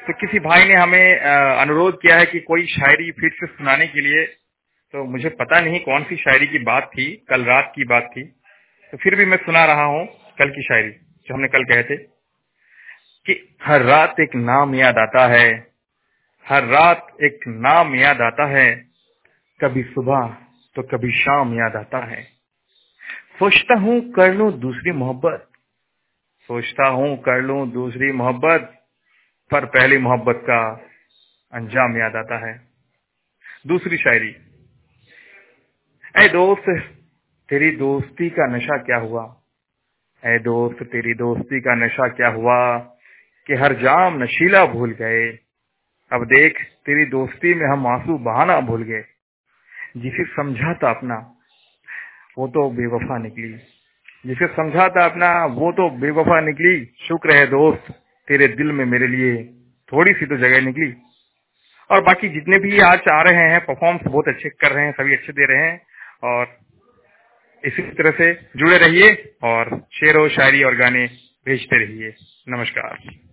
तो किसी भाई ने हमें अनुरोध किया है कि कोई शायरी फिर से सुनाने के लिए। तो मुझे पता नहीं कौन सी शायरी की बात थी, कल रात की बात थी, तो फिर भी मैं सुना रहा हूँ कल की शायरी जो हमने कल कहे थे कि हर रात एक नाम याद आता है, हर रात एक नाम याद आता है, कभी सुबह तो कभी शाम याद आता है। सोचता हूँ कर लूं दूसरी मोहब्बत, सोचता हूँ कर लूं दूसरी मोहब्बत, पर पहली मोहब्बत का अंजाम याद आता है। दूसरी शायरी। ऐ दोस्त तेरी दोस्ती का नशा क्या हुआ, ऐ दोस्त तेरी दोस्ती का नशा क्या हुआ, कि हर जाम नशीला भूल गए। अब देख तेरी दोस्ती में हम आंसू बहाना भूल गए। जिसे समझा था अपना वो तो बेवफा निकली, जिसे समझा था अपना वो तो बेवफा निकली। शुक्र है दोस्त तेरे दिल में मेरे लिए थोड़ी सी तो जगह निकली। और बाकी जितने भी आज आ रहे हैं परफॉर्म्स बहुत अच्छे कर रहे हैं, सभी अच्छे दे रहे हैं। और इसी तरह से जुड़े रहिए और शेरो शायरी और गाने भेजते रहिए। नमस्कार।